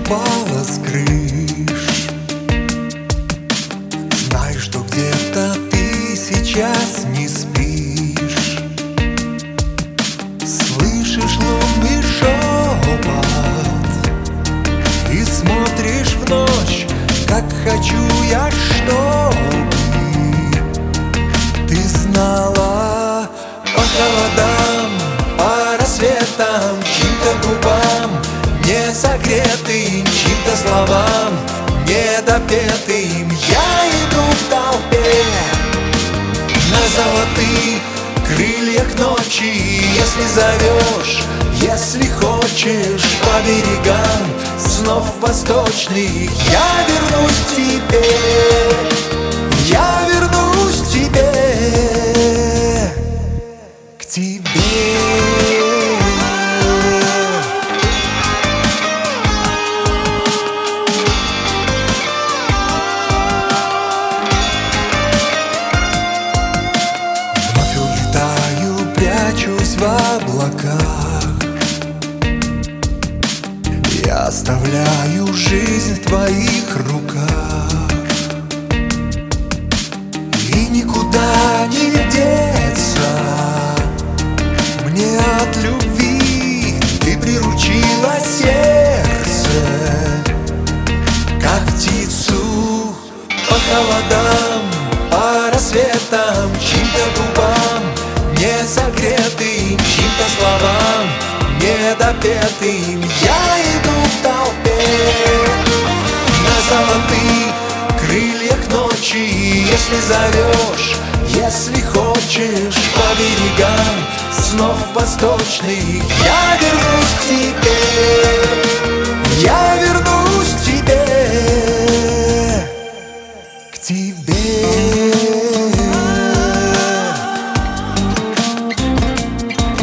упала с крыш. Знай, что где-то ты сейчас не спишь. Слышишь лунный шепот и смотришь в ночь, как хочу я, чтобы ты знала. По холодам, по рассветам, чьим-то губам не согретым, чьим-то словам недопетым, я иду в толпе на золотых крыльях ночи. Если зовешь, если хочешь, по берегам снов восточных я вернусь к тебе, я вернусь к тебе, к тебе. Прячусь в облаках, я оставляю жизнь в твоих руках, и никуда не деться мне от любви. Ты приручила сердце, как птицу, по холодам, по рассветам, чьим-то губам не согретым, чьим-то словам недопетым, я иду в толпе на золотых крыльях ночи. Если зовешь, если хочешь, по берегам снов восточных я вернусь к тебе, я вернусь.